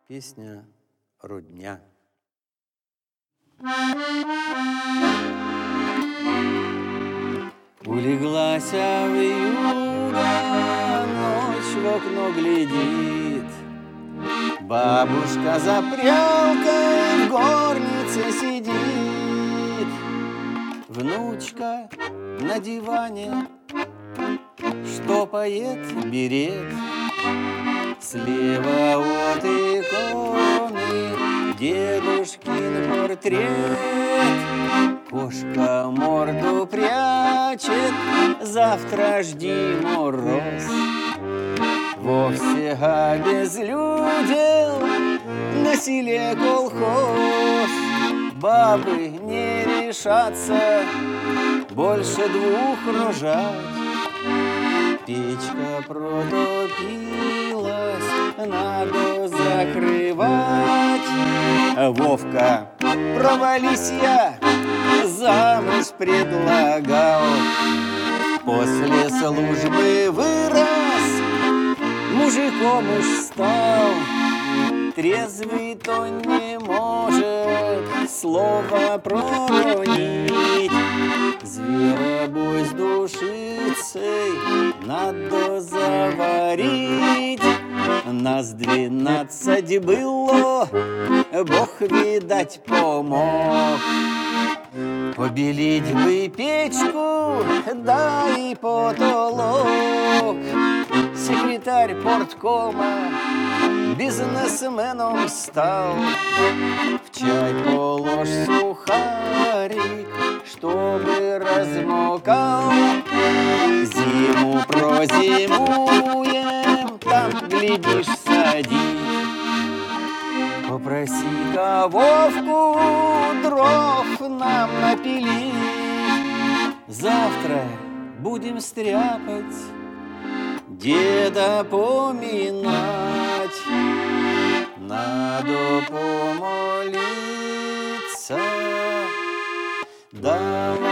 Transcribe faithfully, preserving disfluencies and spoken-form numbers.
Песня «Родня». Улеглась вьюга, ночь в окно глядит. Бабушка за прялкой в горнице сидит. Внучка на диване штопает берет. Слева от иконы дедушкин портрет. Кошка морду прячет, завтра жди мороз. Вовсе обезлюдел на селе колхоз. Бабы не решатся больше двух рожать. Печка протопилась, надо закрывать. Вовка, провались я, замуж предлагал. После службы вырос, мужиком уж стал. Трезвый то не может слова проронить. Зверобой с душицей надо заварить. Нас двенадцать было, Бог, видать, помог. Побелить бы печку, да и потолок. Секретарь порткома бизнесменом стал. В чай положь сухарик, чтобы размокал. Зиму прозимуем, там, глядишь, садись. Попроси-ка Вовку дров нам напили. Завтра будем стряпать, деда поминать. Надо помолиться, да